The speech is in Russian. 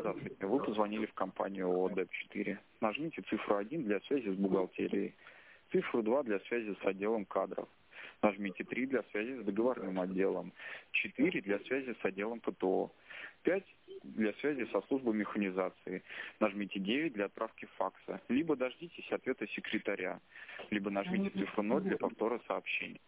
«Здравствуйте». Вы позвонили в компанию ООО ДЭП-4. Нажмите цифру 1 для связи с бухгалтерией, цифру 2 для связи с отделом кадров. Нажмите 3 для связи с договорным отделом, 4 для связи с отделом ПТО, 5 для связи со службой механизации. Нажмите 9 для отправки факса, либо дождитесь ответа секретаря, либо нажмите цифру 0 для повтора сообщения.